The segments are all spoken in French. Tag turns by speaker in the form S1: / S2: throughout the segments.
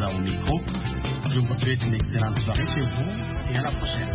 S1: Kinshasa au micro. Je vous souhaite une excellente soirée chez vous et à la prochaine.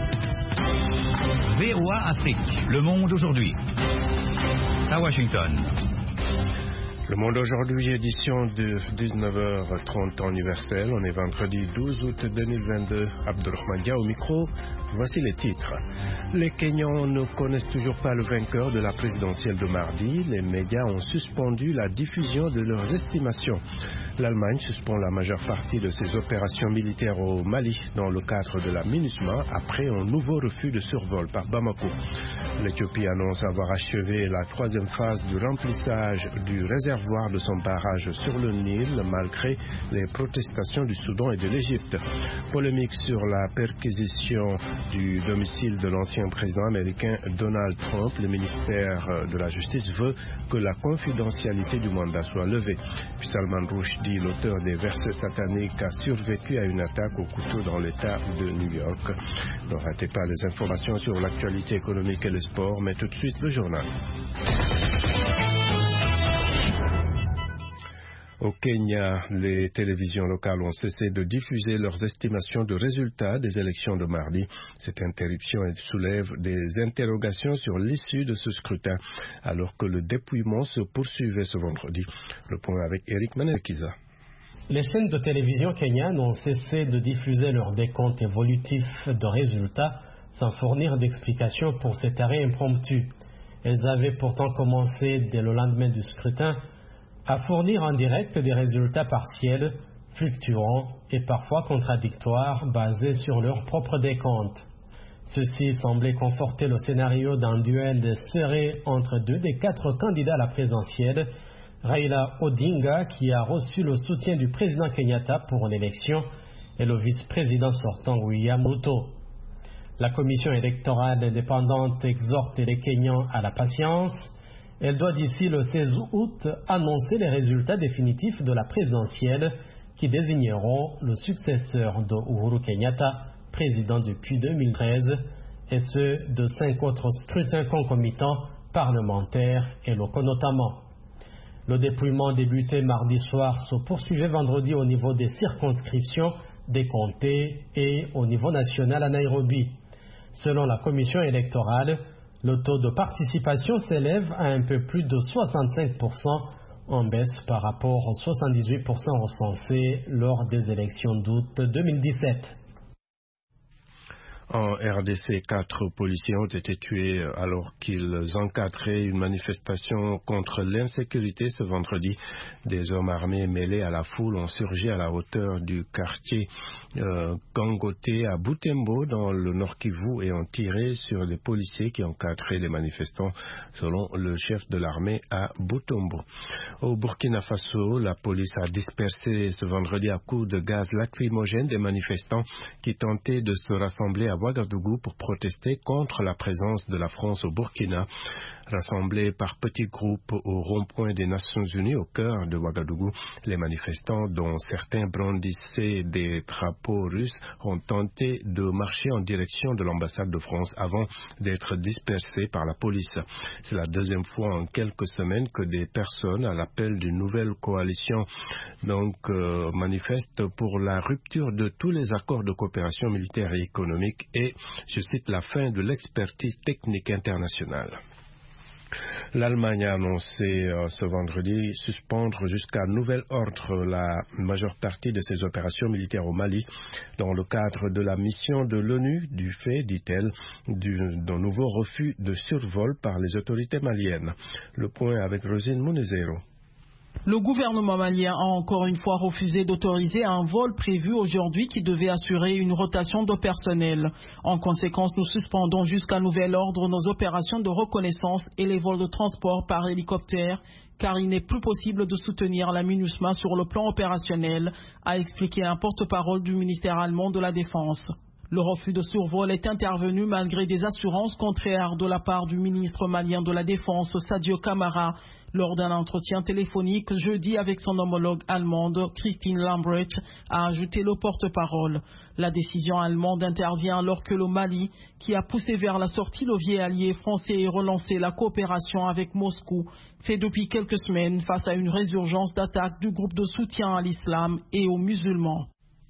S2: VOA Afrique, le monde aujourd'hui. À Washington.
S3: Le Monde aujourd'hui, édition de 19h30 temps universel. On est vendredi 12 août 2022. Abdelrahman Dia au micro. Voici les titres. Les Kenyans ne connaissent toujours pas le vainqueur de la présidentielle de mardi. Les médias ont suspendu la diffusion de leurs estimations. L'Allemagne suspend la majeure partie de ses opérations militaires au Mali dans le cadre de la MINUSMA après un nouveau refus de survol par Bamako. L'Éthiopie annonce avoir achevé la troisième phase du remplissage du réservoir de son barrage sur le Nil malgré les protestations du Soudan et de l'Égypte. Polémique sur la perquisition du domicile de l'ancien président américain Donald Trump. Le ministère de la Justice veut que la confidentialité du mandat soit levée. Puis Salman Rushdie, l'auteur des versets sataniques, a survécu à une attaque au couteau dans l'État de New York. Ne ratez pas les informations sur l'actualité économique et le sport, mais tout de suite le journal. Au Kenya, les télévisions locales ont cessé de diffuser leurs estimations de résultats des élections de mardi. Cette interruption soulève des interrogations sur l'issue de ce scrutin, alors que le dépouillement se poursuivait ce vendredi. Le point avec Eric Manekiza.
S4: Les chaînes de télévision kenyanes ont cessé de diffuser leurs décomptes évolutifs de résultats sans fournir d'explications pour cet arrêt impromptu. Elles avaient pourtant commencé dès le lendemain du scrutin à fournir en direct des résultats partiels, fluctuants et parfois contradictoires basés sur leur propre décompte. Ceci semblait conforter le scénario d'un duel serré entre deux des 4 candidats à la présidentielle, Raila Odinga, qui a reçu le soutien du président Kenyatta pour l'élection, et le vice-président sortant William Ruto. La commission électorale indépendante exhorte les Kenyans à la patience. Elle doit d'ici le 16 août annoncer les résultats définitifs de la présidentielle qui désigneront le successeur de Uhuru Kenyatta, président depuis 2013, et ceux de 5 autres scrutins concomitants, parlementaires et locaux notamment. Le dépouillement débuté mardi soir se poursuivait vendredi au niveau des circonscriptions, des comtés et au niveau national à Nairobi. Selon la commission électorale, le taux de participation s'élève à un peu plus de 65%, en baisse par rapport aux 78% recensés lors des élections d'août 2017.
S3: En RDC, 4 policiers ont été tués alors qu'ils encadraient une manifestation contre l'insécurité ce vendredi. Des hommes armés mêlés à la foule ont surgi à la hauteur du quartier Gangoté à Butembo dans le Nord Kivu et ont tiré sur les policiers qui encadraient les manifestants, selon le chef de l'armée à Butembo. Au Burkina Faso, la police a dispersé ce vendredi à coups de gaz lacrymogène des manifestants qui tentaient de se rassembler à Ouagadougou pour protester contre la présence de la France au Burkina. Rassemblés par petits groupes au rond-point des Nations Unies au cœur de Ouagadougou, les manifestants, dont certains brandissaient des drapeaux russes, ont tenté de marcher en direction de l'ambassade de France avant d'être dispersés par la police. C'est la deuxième fois en quelques semaines que des personnes, à l'appel d'une nouvelle coalition, manifestent pour la rupture de tous les accords de coopération militaire et économique et, je cite, la fin de l'expertise technique internationale. L'Allemagne a annoncé ce vendredi suspendre jusqu'à nouvel ordre la majeure partie de ses opérations militaires au Mali dans le cadre de la mission de l'ONU du fait, dit-elle, d'un nouveau refus de survol par les autorités maliennes. Le point avec Rosine Munezero.
S5: Le gouvernement malien a encore une fois refusé d'autoriser un vol prévu aujourd'hui qui devait assurer une rotation de personnel. En conséquence, nous suspendons jusqu'à nouvel ordre nos opérations de reconnaissance et les vols de transport par hélicoptère, car il n'est plus possible de soutenir la MINUSMA sur le plan opérationnel, a expliqué un porte-parole du ministère allemand de la Défense. Le refus de survol est intervenu malgré des assurances contraires de la part du ministre malien de la Défense, Sadio Camara, lors d'un entretien téléphonique jeudi avec son homologue allemande, Christine Lambrecht, a ajouté le porte-parole. La décision allemande intervient alors que le Mali, qui a poussé vers la sortie levier allié français et relancé la coopération avec Moscou, fait depuis quelques semaines face à une résurgence d'attaques du groupe de soutien à l'islam et aux musulmans.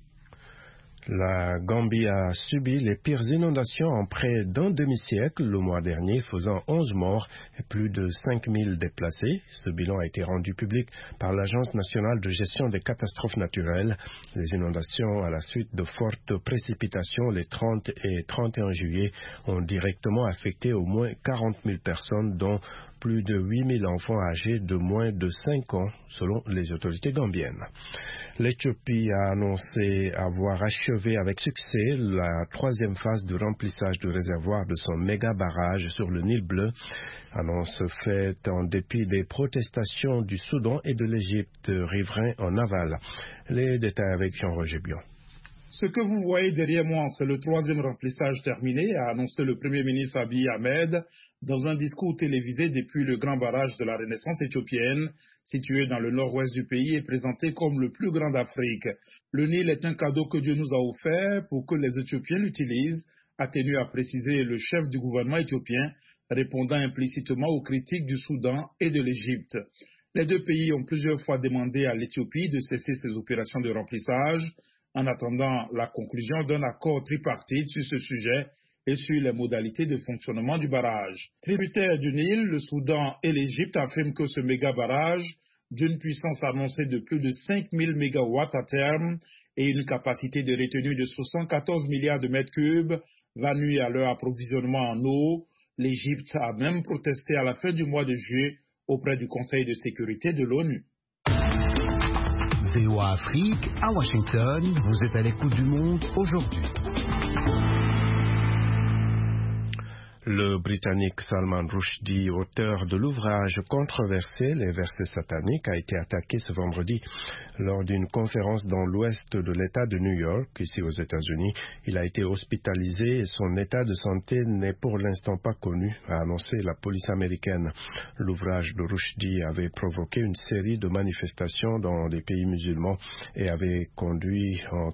S3: La Gambie a subi les pires inondations en près d'un demi-siècle le mois dernier, faisant 11 morts et plus de 5000 déplacés. Ce bilan a été rendu public par l'Agence nationale de gestion des catastrophes naturelles. Les inondations à la suite de fortes précipitations les 30 et 31 juillet ont directement affecté au moins 40 000 personnes, dont plus de 8000 enfants âgés de moins de 5 ans, selon les autorités gambiennes. L'Éthiopie a annoncé avoir achevé avec succès la 3e phase de remplissage du réservoir de son méga barrage sur le Nil Bleu. Annonce faite en dépit des protestations du Soudan et de l'Égypte riverain en aval. Les détails avec Jean-Roger Bion.
S6: Ce que vous voyez derrière moi, c'est le 3e remplissage terminé, a annoncé le Premier ministre Abiy Ahmed dans un discours télévisé depuis le grand barrage de la Renaissance éthiopienne, situé dans le nord-ouest du pays et présenté comme le plus grand d'Afrique. Le Nil est un cadeau que Dieu nous a offert pour que les Éthiopiens l'utilisent, a tenu à préciser le chef du gouvernement éthiopien, répondant implicitement aux critiques du Soudan et de l'Égypte. Les deux pays ont plusieurs fois demandé à l'Éthiopie de cesser ses opérations de remplissage, en attendant la conclusion d'un accord tripartite sur ce sujet et sur les modalités de fonctionnement du barrage. Tributaires du Nil, le Soudan et l'Égypte affirment que ce méga barrage, d'une puissance annoncée de plus de 5000 mégawatts à terme et une capacité de retenue de 74 milliards de mètres cubes, va nuire à leur approvisionnement en eau. L'Égypte a même protesté à la fin du mois de juillet auprès du Conseil de sécurité de l'ONU.
S7: VOA Afrique, à Washington, vous êtes à l'écoute du monde aujourd'hui.
S3: Le Britannique Salman Rushdie, auteur de l'ouvrage controversé Les versets sataniques, a été attaqué ce vendredi lors d'une conférence dans l'ouest de l'État de New York, ici aux États-Unis. Il a été hospitalisé et son état de santé n'est pour l'instant pas connu, a annoncé la police américaine. L'ouvrage de Rushdie avait provoqué une série de manifestations dans des pays musulmans et avait conduit en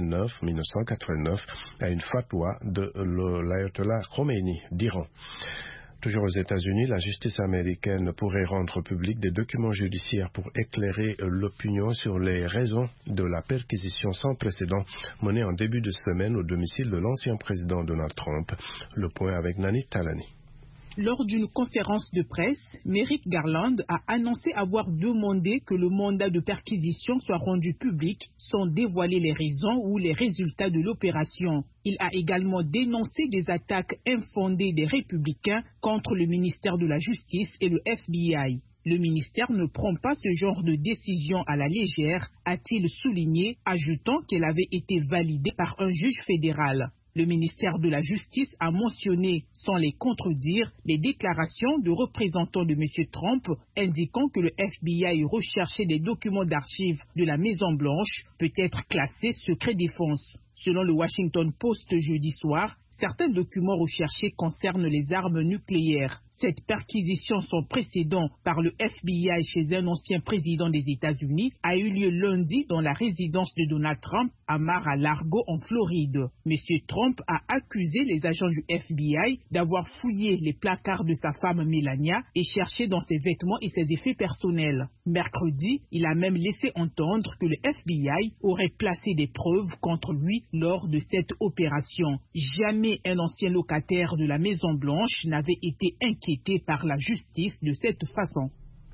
S3: 1989 à une fatwa de l'ayatollah Khomeini d'Iran. Toujours aux États-Unis, la justice américaine pourrait rendre public des documents judiciaires pour éclairer l'opinion sur les raisons de la perquisition sans précédent menée en début de semaine au domicile de l'ancien président Donald Trump. Le point avec Nani Talani.
S8: Lors d'une conférence de presse, Merrick Garland a annoncé avoir demandé que le mandat de perquisition soit rendu public sans dévoiler les raisons ou les résultats de l'opération. Il a également dénoncé des attaques infondées des républicains contre le ministère de la Justice et le FBI. Le ministère ne prend pas ce genre de décision à la légère, a-t-il souligné, ajoutant qu'elle avait été validée par un juge fédéral. Le ministère de la Justice a mentionné, sans les contredire, les déclarations de représentants de M. Trump indiquant que le FBI recherchait des documents d'archives de la Maison-Blanche, peut-être classés secret défense. Selon le Washington Post jeudi soir, certains documents recherchés concernent les armes nucléaires. Cette perquisition sans précédent par le FBI chez un ancien président des États-Unis a eu lieu lundi dans la résidence de Donald Trump à Mar-a-Lago en Floride. M. Trump a accusé les agents du FBI d'avoir fouillé les placards de sa femme Melania et cherché dans ses vêtements et ses effets personnels. Mercredi, il a même laissé entendre que le FBI aurait placé des preuves contre lui lors de cette opération. Jamais un ancien locataire de la Maison-Blanche n'avait été inquiété par la justice de cette façon.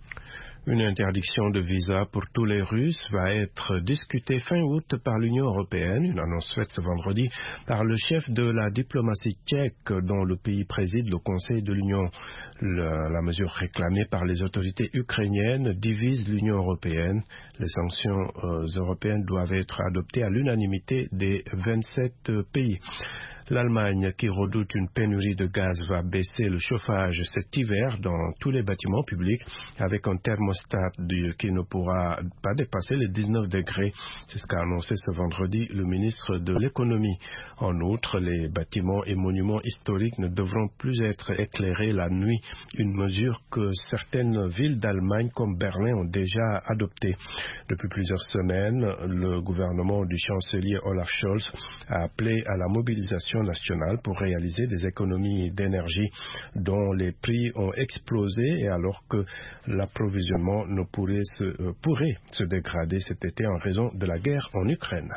S3: Une interdiction de visa pour tous les Russes va être discutée fin août par l'Union européenne, une annonce faite ce vendredi par le chef de la diplomatie tchèque dont le pays préside le Conseil de l'Union. La mesure réclamée par les autorités ukrainiennes divise l'Union européenne. Les sanctions européennes doivent être adoptées à l'unanimité des 27 pays. L'Allemagne, qui redoute une pénurie de gaz, va baisser le chauffage cet hiver dans tous les bâtiments publics avec un thermostat qui ne pourra pas dépasser les 19 degrés. C'est ce qu'a annoncé ce vendredi le ministre de l'économie. En outre, les bâtiments et monuments historiques ne devront plus être éclairés la nuit, une mesure que certaines villes d'Allemagne comme Berlin ont déjà adoptée. Depuis plusieurs semaines, le gouvernement du chancelier Olaf Scholz a appelé à la mobilisation nationale pour réaliser des économies d'énergie dont les prix ont explosé et alors que l'approvisionnement pourrait se dégrader cet été en raison de la guerre en Ukraine.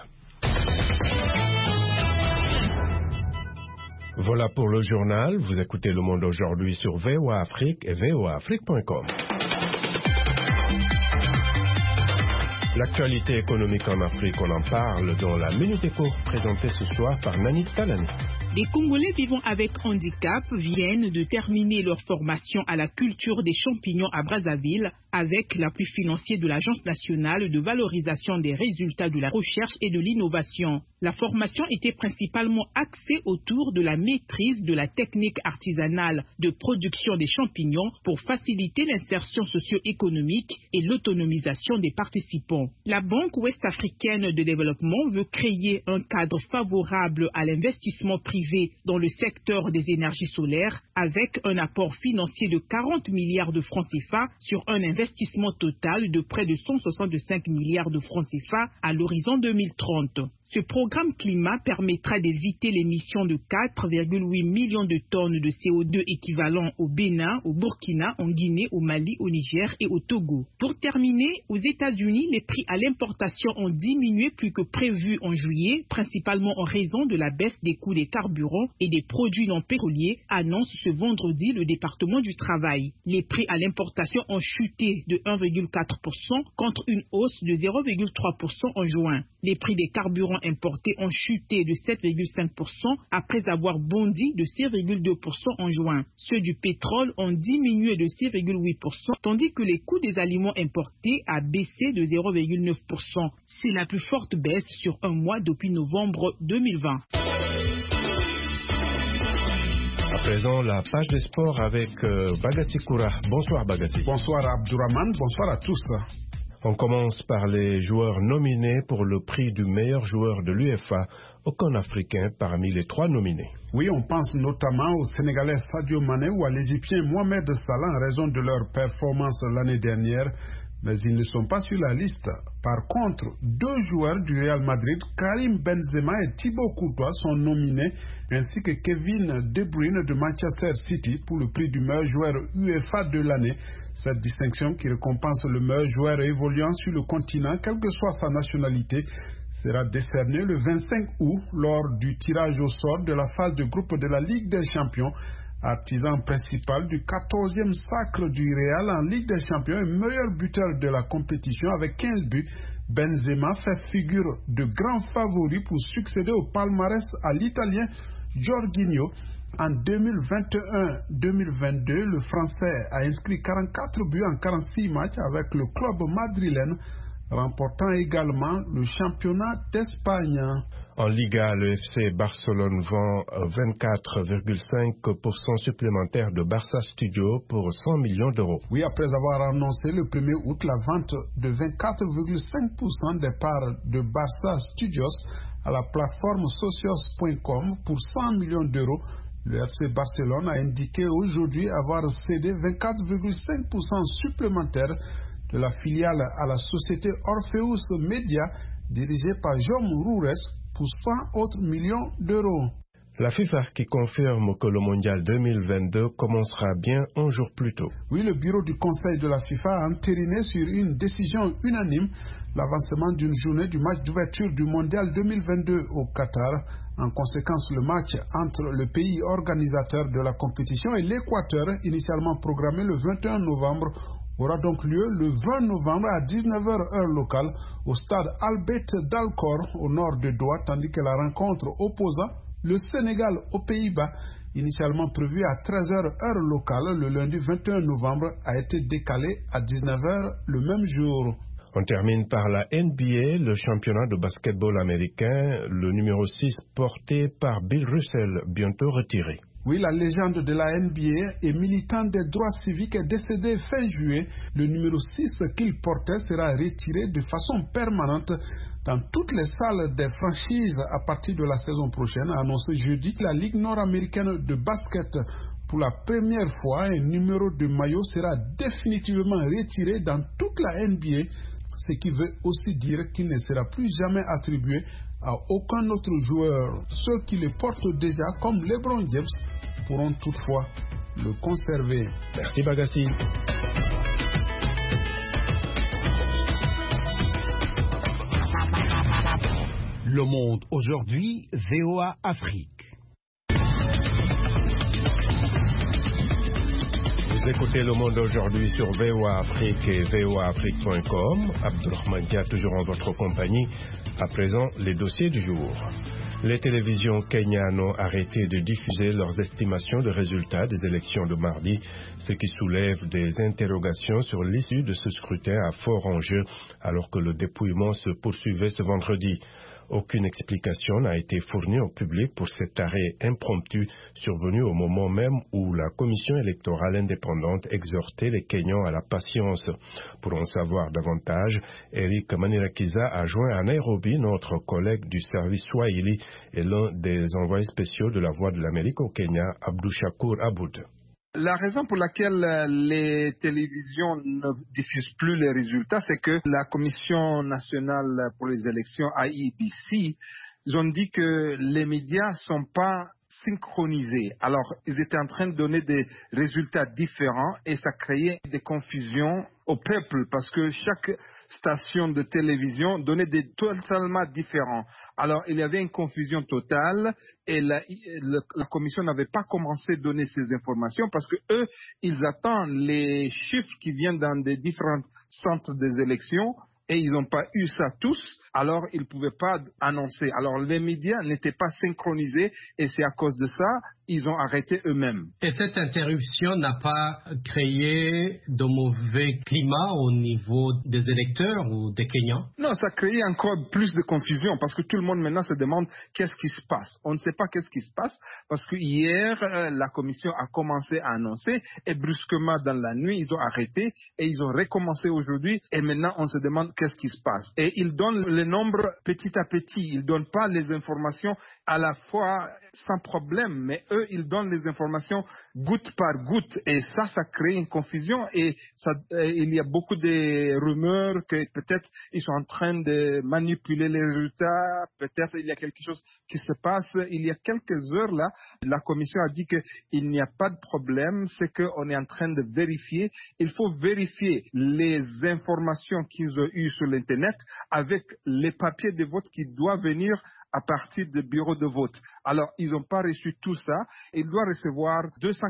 S3: Voilà pour le journal. Vous écoutez Le Monde aujourd'hui sur VOA Afrique et voaafrique.com. L'actualité économique en Afrique, on en parle dans la Minute Éco, présentée ce soir par Nani Talani.
S8: Des Congolais vivant avec handicap viennent de terminer leur formation à la culture des champignons à Brazzaville avec l'appui financier de l'Agence nationale de valorisation des résultats de la recherche et de l'innovation. La formation était principalement axée autour de la maîtrise de la technique artisanale de production des champignons pour faciliter l'insertion socio-économique et l'autonomisation des participants. La Banque ouest-africaine de développement veut créer un cadre favorable à l'investissement privé dans le secteur des énergies solaires avec un apport financier de 40 milliards de francs CFA sur un investissement total de près de 165 milliards de francs CFA à l'horizon 2030. Ce programme climat permettra d'éviter l'émission de 4,8 millions de tonnes de CO2 équivalent au Bénin, au Burkina, en Guinée, au Mali, au Niger et au Togo. Pour terminer, aux États-Unis, les prix à l'importation ont diminué plus que prévu en juillet, principalement en raison de la baisse des coûts des carburants et des produits non pétroliers, annonce ce vendredi le département du travail. Les prix à l'importation ont chuté de 1,4% contre une hausse de 0,3% en juin. Les prix des carburants importés ont chuté de 7,5% après avoir bondi de 6,2% en juin. Ceux du pétrole ont diminué de 6,8%, tandis que les coûts des aliments importés a baissé de 0,9%. C'est la plus forte baisse sur un mois depuis novembre 2020.
S3: À présent, la page des sports avec Bagassi Koura. Bonsoir Bagassi.
S9: Bonsoir Abdourahmane, bonsoir à tous.
S3: On commence par les joueurs nominés pour le prix du meilleur joueur de l'UEFA, aucun Africain parmi les 3 nominés.
S9: Oui, on pense notamment au Sénégalais Sadio Mané ou à l'Égyptien Mohamed Salah en raison de leur performance l'année dernière, mais ils ne sont pas sur la liste. Par contre, 2 joueurs du Real Madrid, Karim Benzema et Thibaut Courtois, sont nominés, ainsi que Kevin De Bruyne de Manchester City pour le prix du meilleur joueur UEFA de l'année. Cette distinction qui récompense le meilleur joueur évoluant sur le continent, quelle que soit sa nationalité, sera décernée le 25 août lors du tirage au sort de la phase de groupe de la Ligue des Champions. Artisan principal du 14e sacre du Real en Ligue des Champions et meilleur buteur de la compétition avec 15 buts, Benzema fait figure de grand favori pour succéder au palmarès à l'Italien Jorginho. En 2021-2022, le Français a inscrit 44 buts en 46 matchs avec le club madrilène, remportant également le championnat d'Espagne.
S3: En Liga, le FC Barcelone vend 24,5% supplémentaire de Barça Studio pour 100 millions d'euros.
S9: Oui, après avoir annoncé le 1er août la vente de 24,5% des parts de Barça Studios à la plateforme socios.com pour 100 millions d'euros, le FC Barcelone a indiqué aujourd'hui avoir cédé 24,5% supplémentaire de la filiale à la société Orpheus Media dirigée par Jaume Roures pour 100 autres millions d'euros.
S3: La FIFA qui confirme que le mondial 2022 commencera bien un jour plus tôt.
S9: Oui, le bureau du conseil de la FIFA a entériné sur une décision unanime l'avancement d'une journée du match d'ouverture du mondial 2022 au Qatar. En conséquence, le match entre le pays organisateur de la compétition et l'Équateur, initialement programmé le 21 novembre, aura donc lieu le 20 novembre à 19h heure locale au stade Albert Dalcor au nord de Doha, tandis que la rencontre opposant le Sénégal aux Pays-Bas, initialement prévue à 13h heure locale le lundi 21 novembre, a été décalée à 19h le même jour.
S3: On termine par la NBA, le championnat de basketball américain, le numéro 6 porté par Bill Russell, bientôt retiré.
S9: Oui, la légende de la NBA et militant des droits civiques est décédé fin juillet. Le numéro 6 qu'il portait sera retiré de façon permanente dans toutes les salles des franchises à partir de la saison prochaine, a annoncé jeudi la Ligue nord-américaine de basket. Pour la première fois, un numéro de maillot sera définitivement retiré dans toute la NBA, ce qui veut aussi dire qu'il ne sera plus jamais attribué à aucun autre joueur. Ceux qui le portent déjà, comme LeBron James, pourront toutefois le conserver.
S3: Merci Bagassi.
S7: Le Monde aujourd'hui, VOA Afrique.
S3: Vous écoutez Le Monde aujourd'hui sur VOA Afrique et voaafrique.com. Abdulrahman Dia toujours en votre compagnie. À présent, les dossiers du jour. Les télévisions kenyanes ont arrêté de diffuser leurs estimations de résultats des élections de mardi, ce qui soulève des interrogations sur l'issue de ce scrutin à fort enjeu, alors que le dépouillement se poursuivait ce vendredi. Aucune explication n'a été fournie au public pour cet arrêt impromptu survenu au moment même où la commission électorale indépendante exhortait les Kenyans à la patience. Pour en savoir davantage, Eric Manirakiza a joint à Nairobi notre collègue du service Swahili et l'un des envoyés spéciaux de la Voix de l'Amérique au Kenya, Abdou Shakur Aboud.
S10: La raison pour laquelle les télévisions ne diffusent plus les résultats, c'est que la Commission nationale pour les élections, IEBC, ils ont dit que les médias sont pas synchronisés. Alors, ils étaient en train de donner des résultats différents et ça créait des confusions au peuple parce que chaque station de télévision donnait des totalement différents. Alors, il y avait une confusion totale et la commission n'avait pas commencé à donner ces informations parce que eux, ils attendent les chiffres qui viennent dans des différents centres des élections et ils n'ont pas eu ça tous, alors ils ne pouvaient pas annoncer. Alors les médias n'étaient pas synchronisés et c'est à cause de ça ils ont arrêté eux-mêmes.
S4: Et cette interruption n'a pas créé de mauvais climat au niveau des électeurs ou des Kenyans?
S10: Non, ça a créé encore plus de confusion parce que tout le monde maintenant se demande qu'est-ce qui se passe. On ne sait pas qu'est-ce qui se passe parce que hier, la commission a commencé à annoncer et brusquement dans la nuit, ils ont arrêté et ils ont recommencé aujourd'hui et maintenant on se demande qu'est-ce qui se passe. Et ils donnent les nombres petit à petit. Ils ne donnent pas les informations à la fois sans problème, mais eux, ils donnent les informations goutte par goutte et ça crée une confusion et il y a beaucoup de rumeurs que peut-être ils sont en train de manipuler les résultats, peut-être il y a quelque chose qui se passe. Il y a quelques heures là, la commission a dit qu'il n'y a pas de problème, c'est qu'on est en train de vérifier. Il faut vérifier les informations qu'ils ont eues sur l'internet avec les papiers de vote qui doivent venir à partir des bureaux de vote. Alors, ils n'ont pas reçu tout ça. Ils doivent recevoir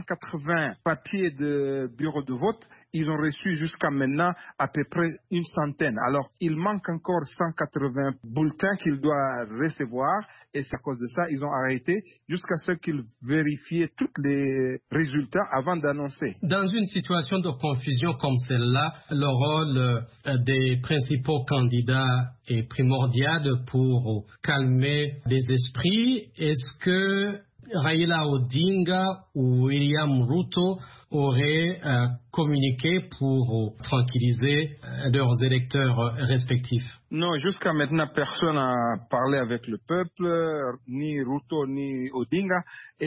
S10: 280 papiers de bureaux de vote. Ils ont reçu jusqu'à maintenant à peu près 100. Alors, il manque encore 180 bulletins qu'ils doivent recevoir. Et c'est à cause de ça ils ont arrêté jusqu'à ce qu'ils vérifient tous les résultats avant d'annoncer.
S4: Dans une situation de confusion comme celle-là, le rôle des principaux candidats est primordial pour calmer les esprits. Est-ce que Raila Odinga ou William Ruto auraient communiqué pour tranquilliser leurs électeurs respectifs?
S10: Non, jusqu'à maintenant, personne n'a parlé avec le peuple, ni Ruto, ni Odinga.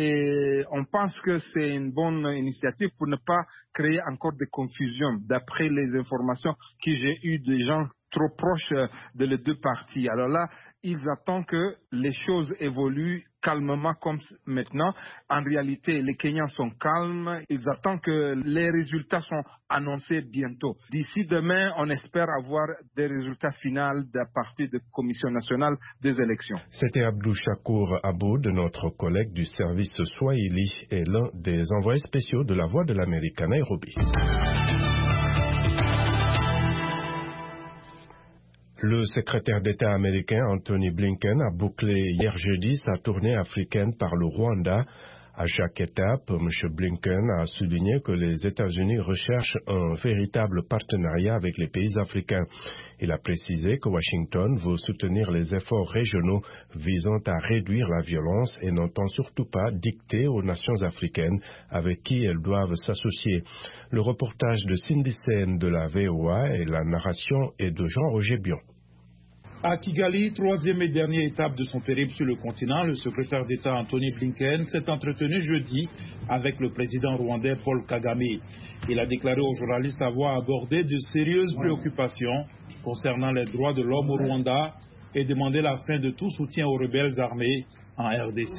S10: Et on pense que c'est une bonne initiative pour ne pas créer encore de confusion. D'après les informations que j'ai eues des gens trop proches de les deux partis. Alors là, ils attendent que les choses évoluent calmement comme maintenant. En réalité, les Kenyans sont calmes. Ils attendent que les résultats sont annoncés bientôt. D'ici demain, on espère avoir des résultats finaux de partir de la Commission nationale des élections.
S3: C'était Abdou Shakur Aboud, notre collègue du service Swahili et l'un des envoyés spéciaux de la Voix de l'Amérique à Nairobi. Le secrétaire d'État américain Anthony Blinken a bouclé hier jeudi sa tournée africaine par le Rwanda À chaque étape, M. Blinken a souligné que les États-Unis recherchent un véritable partenariat avec les pays africains. Il a précisé que Washington veut soutenir les efforts régionaux visant à réduire la violence et n'entend surtout pas dicter aux nations africaines avec qui elles doivent s'associer. Le reportage de Cindy Sen de la VOA et la narration est de Jean-Roger Bion.
S6: À Kigali, troisième et dernière étape de son périple sur le continent, le secrétaire d'État Anthony Blinken s'est entretenu jeudi avec le président rwandais Paul Kagame. Il a déclaré aux journalistes avoir abordé de sérieuses préoccupations concernant les droits de l'homme au Rwanda et demandé la fin de tout soutien aux rebelles armés en RDC.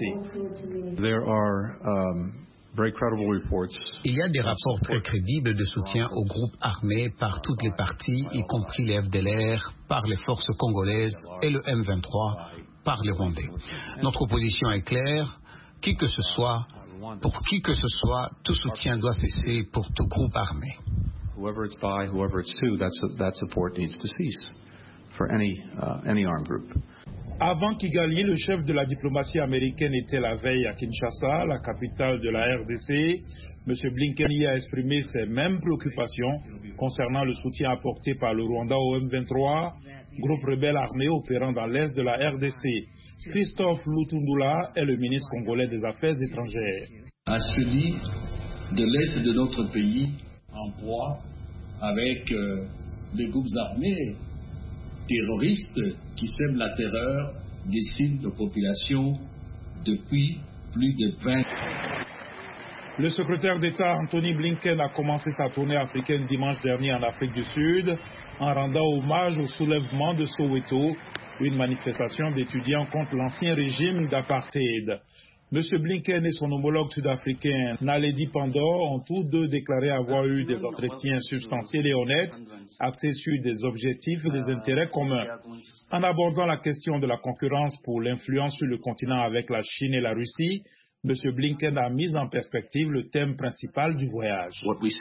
S11: Il y a des rapports très crédibles de soutien aux groupes armés par toutes les parties, y compris les FDLR, par les forces congolaises et le M23 par les Rwandais. Notre position est claire, qui que ce soit, pour qui que ce soit, tout soutien doit cesser pour tout groupe armé.
S12: Whoever it's by, whoever it's to, that support needs to cease for any armed group.
S6: Avant Kigali, le chef de la diplomatie américaine était la veille à Kinshasa, la capitale de la RDC. M. Blinken y a exprimé ses mêmes préoccupations concernant le soutien apporté par le Rwanda au M23, groupe rebelle armé opérant dans l'est de la RDC. Christophe Lutundula est le ministre congolais des Affaires étrangères.
S13: À celui de l'est de notre pays, en proie avec les groupes armés terroristes qui sèment la terreur des cibles de population depuis plus de 20 ans.
S6: Le secrétaire d'État Anthony Blinken a commencé sa tournée africaine dimanche dernier en Afrique du Sud en rendant hommage au soulèvement de Soweto, une manifestation d'étudiants contre l'ancien régime d'apartheid. M. Blinken et son homologue sud-africain Naledi Pandor ont tous deux déclaré avoir eu des entretiens substantiels et honnêtes, axés sur des objectifs et des intérêts communs. En abordant la question de la concurrence pour l'influence sur le continent avec la Chine et la Russie, M. Blinken a mis en perspective le thème principal du voyage.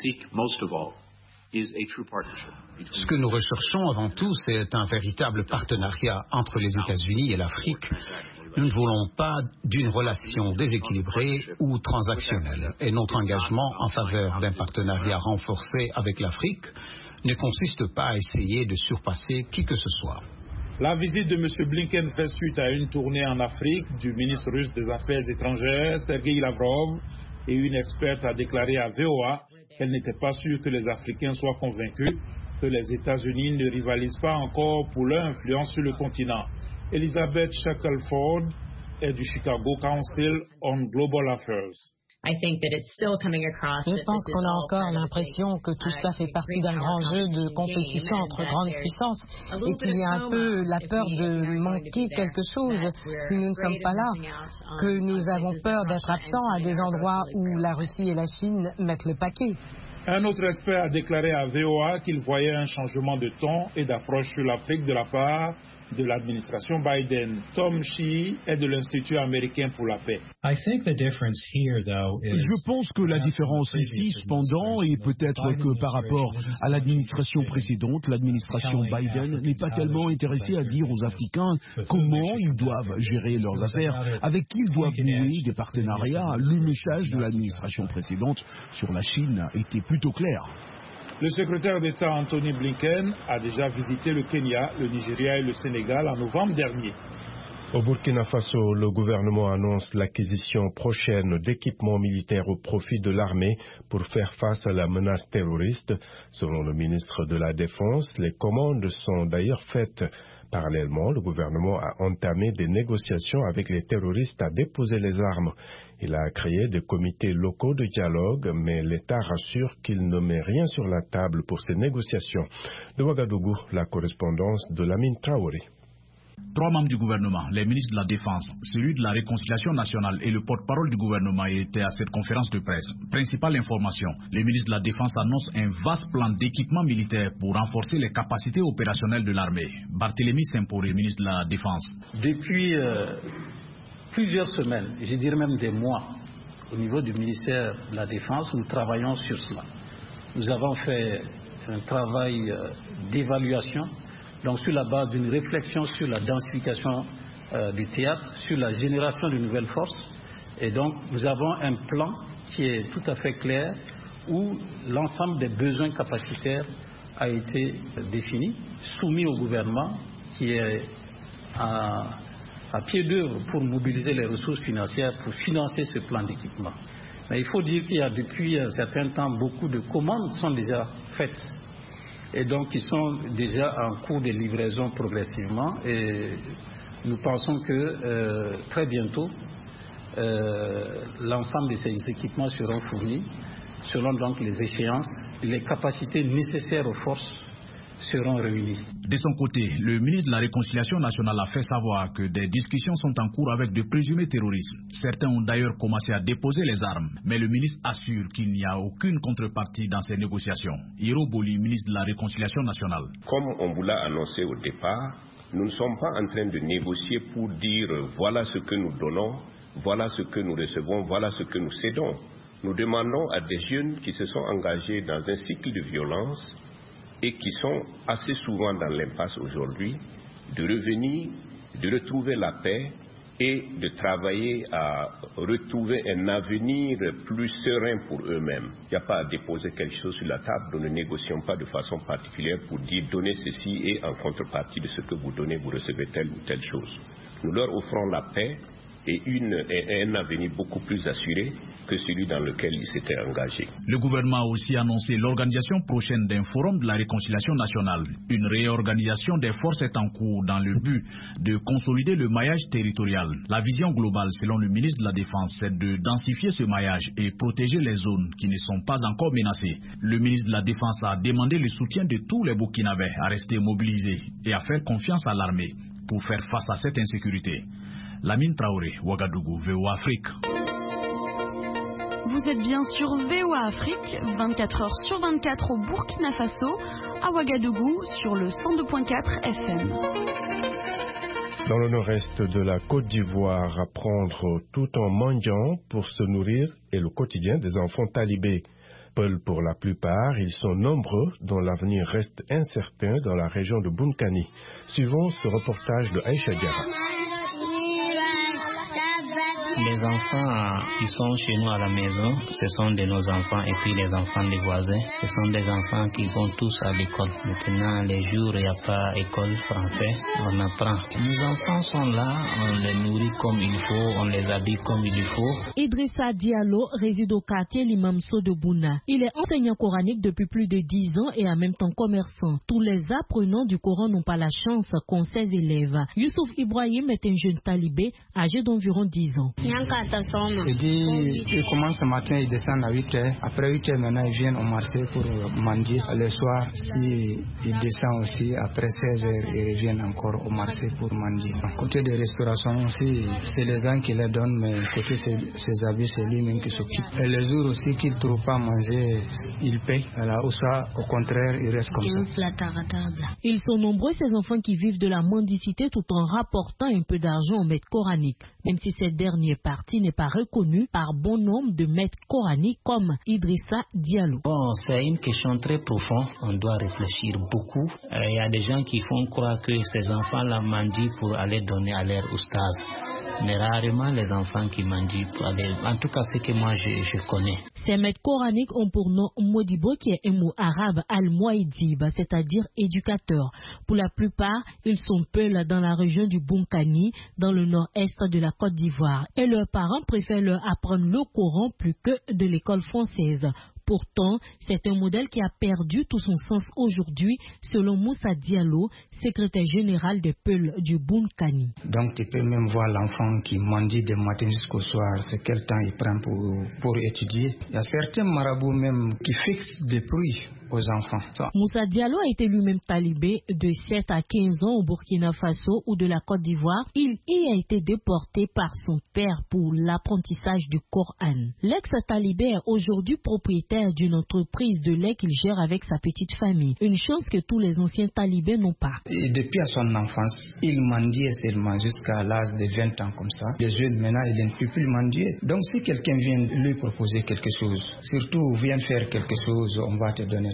S11: Ce que nous recherchons avant tout, c'est un véritable partenariat entre les États-Unis et l'Afrique. Nous ne voulons pas d'une relation déséquilibrée ou transactionnelle. Et notre engagement en faveur d'un partenariat renforcé avec l'Afrique ne consiste pas à essayer de surpasser qui que ce soit.
S6: La visite de M. Blinken fait suite à une tournée en Afrique du ministre russe des Affaires étrangères, Sergei Lavrov, et une experte a déclaré à VOA qu'elle n'était pas sûre que les Africains soient convaincus que les États-Unis ne rivalisent pas encore pour leur influence sur le continent. Elizabeth Shackelford est du Chicago Council on Global Affairs.
S14: Je pense qu'on a encore l'impression que tout cela fait partie d'un grand jeu de compétition entre grandes puissances et qu'il y a un peu la peur de manquer quelque chose si nous ne sommes pas là, que nous avons peur d'être absents à des endroits où la Russie et la Chine mettent le paquet.
S6: Un autre expert a déclaré à VOA qu'il voyait un changement de ton et d'approche sur l'Afrique de la part de l'administration Biden. Tom Shee est de l'Institut américain pour la paix.
S15: Je pense que la différence ici, cependant, est peut-être que par rapport à l'administration précédente, l'administration Biden n'est pas tellement intéressée à dire aux Africains comment ils doivent gérer leurs affaires, avec qui ils doivent nouer des partenariats. Le message de l'administration précédente sur la Chine était plutôt clair.
S6: Le secrétaire d'État Anthony Blinken a déjà visité le Kenya, le Nigeria et le Sénégal en novembre dernier.
S3: Au Burkina Faso, le gouvernement annonce l'acquisition prochaine d'équipements militaires au profit de l'armée pour faire face à la menace terroriste. Selon le ministre de la Défense, les commandes sont d'ailleurs faites. Parallèlement, le gouvernement a entamé des négociations avec les terroristes à déposer les armes. Il a créé des comités locaux de dialogue, mais l'État rassure qu'il ne met rien sur la table pour ces négociations. De Ouagadougou, la correspondance de Lamine Traoré.
S16: 3 membres du gouvernement, les ministres de la Défense, celui de la Réconciliation nationale et le porte-parole du gouvernement étaient à cette conférence de presse. Principale information, les ministres de la Défense annoncent un vaste plan d'équipement militaire pour renforcer les capacités opérationnelles de l'armée. Barthélémy Semporé, ministre de la Défense.
S17: Depuis plusieurs semaines, je dirais même des mois, au niveau du ministère de la Défense, nous travaillons sur cela. Nous avons fait un travail d'évaluation, donc sur la base d'une réflexion sur la densification du théâtre, sur la génération de nouvelles forces, Et donc, nous avons un plan qui est tout à fait clair où l'ensemble des besoins capacitaires a été défini, soumis au gouvernement qui est à pied d'œuvre pour mobiliser les ressources financières pour financer ce plan d'équipement. Mais il faut dire qu'il y a depuis un certain temps beaucoup de commandes sont déjà faites et donc qui sont déjà en cours de livraison progressivement et nous pensons que très bientôt l'ensemble de ces équipements seront fournis selon donc les échéances, les capacités nécessaires aux forces seront réunies.
S16: De son côté, le ministre de la Réconciliation nationale a fait savoir que des discussions sont en cours avec de présumés terroristes. Certains ont d'ailleurs commencé à déposer les armes, mais le ministre assure qu'il n'y a aucune contrepartie dans ces négociations. Hiro Boli, ministre de la Réconciliation nationale.
S3: Comme on vous l'a annoncé au départ, nous ne sommes pas en train de négocier pour dire voilà ce que nous donnons, voilà ce que nous recevons, voilà ce que nous cédons. Nous demandons à des jeunes qui se sont engagés dans un cycle de violence et qui sont assez souvent dans l'impasse aujourd'hui, de revenir, de retrouver la paix et de travailler à retrouver un avenir plus serein pour eux-mêmes. Il n'y a pas à déposer quelque chose sur la table, nous ne négocions pas de façon particulière pour dire donnez ceci et en contrepartie de ce que vous donnez, vous recevez telle ou telle chose. Nous leur offrons la paix et un avenir beaucoup plus assuré que celui dans lequel ils s'étaient engagés.
S16: Le gouvernement a aussi annoncé l'organisation prochaine d'un forum de la réconciliation nationale. Une réorganisation des forces est en cours dans le but de consolider le maillage territorial. La vision globale, selon le ministre de la Défense, c'est de densifier ce maillage et protéger les zones qui ne sont pas encore menacées. Le ministre de la Défense a demandé le soutien de tous les Burkinabés à rester mobilisés et à faire confiance à l'armée pour faire face à cette insécurité. Lamine Traoré, Ouagadougou, VOA Afrique.
S18: Vous êtes bien sur VOA Afrique, 24 heures sur 24 au Burkina Faso, à Ouagadougou, sur le 102.4 FM.
S3: Dans le nord-est de la Côte d'Ivoire, apprendre tout en mendiant pour se nourrir est le quotidien des enfants talibés. Peuls pour la plupart, ils sont nombreux dont l'avenir reste incertain dans la région de Bunkani. Suivons ce reportage de Aïcha Diarra.
S19: Les enfants qui sont chez nous à la maison, ce sont de nos enfants et puis les enfants des voisins. Ce sont des enfants qui vont tous à l'école. Maintenant, les jours, il n'y a pas école français, on apprend. Nos enfants sont là, on les nourrit comme il faut, on les habille comme il faut.
S20: Idrissa Diallo réside au quartier Limamso de Bouna. Il est enseignant coranique depuis plus de 10 ans et en même temps commerçant. Tous les apprenants du Coran n'ont pas la chance qu'ont ses élèves. Youssouf Ibrahim est un jeune talibé âgé d'environ 10 ans.
S21: Il dit, il commence ce matin, il descend à 8h. Après 8h, maintenant, ils viennent au marché pour mendier. Le soir, il descend aussi. Après 16h, ils reviennent encore au marché pour mendier. Côté des restaurations aussi, c'est les gens qui les donnent, mais côté ses habits, c'est lui-même qui s'occupe. Et les jours aussi qu'il ne trouve pas à manger, il paye. Ou soit, au contraire, il reste comme ça.
S20: Ils sont nombreux, ces enfants qui vivent de la mendicité tout en rapportant un peu d'argent au maître coranique. Même si cette dernière partie n'est pas reconnue par bon nombre de maîtres coraniques comme Idrissa Diallo.
S19: Bon, c'est une question très profonde. On doit réfléchir beaucoup. Il y a des gens qui font croire que ces enfants-là mendient pour aller donner à leur oustaz. Mais rarement les enfants qui mendient pour aller... En tout cas, c'est que moi, je connais.
S20: Ces maîtres coraniques ont pour nom Modibo, qui est un mot arabe al-Mouaïdib, c'est-à-dire éducateur. Pour la plupart, ils sont peuls dans la région du Bunkani, dans le nord-est de la Côte d'Ivoire. Et leurs parents préfèrent leur apprendre le Coran plus que de l'école française. Pourtant, c'est un modèle qui a perdu tout son sens aujourd'hui, selon Moussa Diallo, secrétaire général des Peuls du Bunkani.
S21: Donc, tu peux même voir l'enfant qui mendie du matin jusqu'au soir. C'est quel temps il prend pour étudier. Il y a certains marabouts même qui fixent des prix aux enfants.
S20: Moussa Diallo a été lui-même talibé de 7 à 15 ans au Burkina Faso ou de la Côte d'Ivoire. Il y a été déporté par son père pour l'apprentissage du Coran. L'ex-talibé est aujourd'hui propriétaire d'une entreprise de lait qu'il gère avec sa petite famille. Une chance que tous les anciens talibés n'ont pas.
S21: Et depuis à son enfance, il mendiait seulement jusqu'à l'âge de 20 ans comme ça. Les jeunes maintenant, ils ne peuvent plus mendier. Donc si quelqu'un vient lui proposer quelque chose, surtout vient faire quelque chose, on va te donner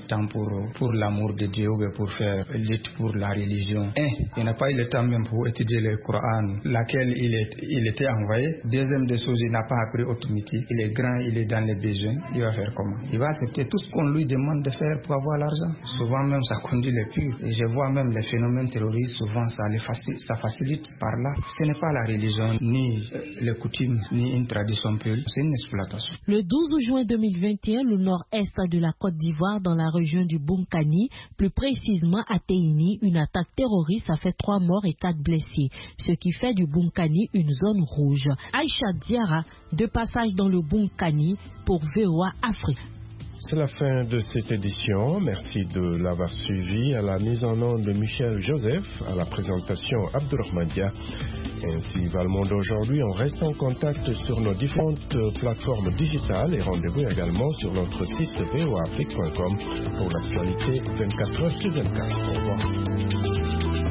S21: temps pour l'amour de Dieu ou pour faire lutte pour la religion. Il n'a pas eu le temps même pour étudier le Coran, laquelle il était envoyé. Deuxième des choses, il n'a pas appris automatique. Il est grand, il est dans les besoins. Il va faire comment? Il va accepter tout ce qu'on lui demande de faire pour avoir l'argent. Souvent même, ça conduit les purs. Et je vois même les phénomènes terroristes, souvent ça facilite par là. Ce n'est pas la religion, ni les coutumes, ni une tradition pure. C'est une exploitation.
S20: Le 12 juin 2021, le nord-est de la Côte d'Ivoire, dans la région du Bonkani, plus précisément à Teini, une attaque terroriste a fait 3 morts et 4 blessés, ce qui fait du Bonkani une zone rouge. Aïcha Diara, de passage dans le Bonkani pour VOA Afrique.
S3: C'est la fin de cette édition. Merci de l'avoir suivi. À la mise en onde de Michel Joseph, à la présentation Abdurrahman Dia. Ainsi va le monde aujourd'hui. On reste en contact sur nos différentes plateformes digitales et rendez-vous également sur notre site voafrique.com pour l'actualité 24h sur 24. Au revoir.